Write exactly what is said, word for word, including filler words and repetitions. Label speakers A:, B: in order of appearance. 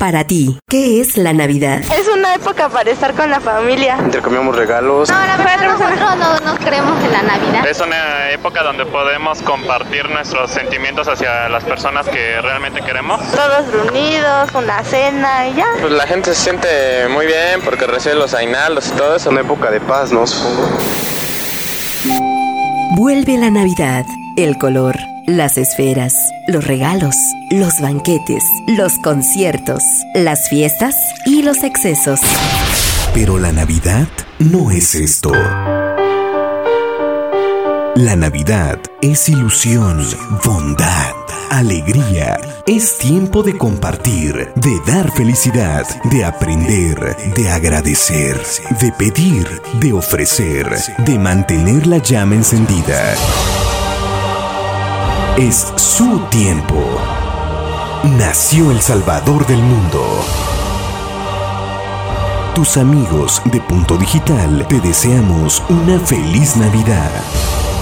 A: Para ti, ¿qué es la Navidad?
B: Es una época para estar con la familia.
C: Intercambiamos regalos.
D: No, la verdad nosotros no nos creemos en la Navidad.
E: Es una época donde podemos compartir nuestros sentimientos hacia las personas que realmente queremos.
B: Todos reunidos, una cena y ya.
C: Pues la gente se siente muy bien porque recibe los aguinaldos y todo eso. Una época de paz, ¿no? Supongo.
A: Vuelve la Navidad, el color, las esferas, los regalos, los banquetes, los conciertos, las fiestas y los excesos.
F: Pero la Navidad no es esto. La Navidad es ilusión, bondad, alegría. Es tiempo de compartir, de dar felicidad, de aprender, de agradecer, de pedir, de ofrecer, de mantener la llama encendida. Es su tiempo. Nació el Salvador del mundo. Tus amigos de Punto Digital te deseamos una feliz Navidad.